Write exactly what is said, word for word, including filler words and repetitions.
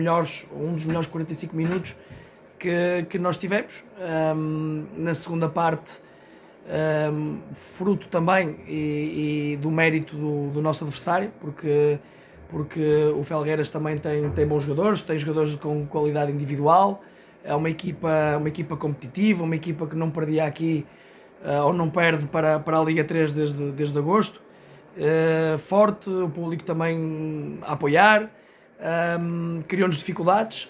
melhores, um dos melhores quarenta e cinco minutos que, que nós tivemos. Um, na segunda parte, um, fruto também e, e do mérito do, do nosso adversário, porque, porque o Felgueiras também tem, tem bons jogadores, tem jogadores com qualidade individual, é uma equipa, uma equipa competitiva, uma equipa que não perdia aqui uh, ou não perde para, para a Liga três desde, desde agosto. Uh, forte, o público também a apoiar, um, criou-nos dificuldades,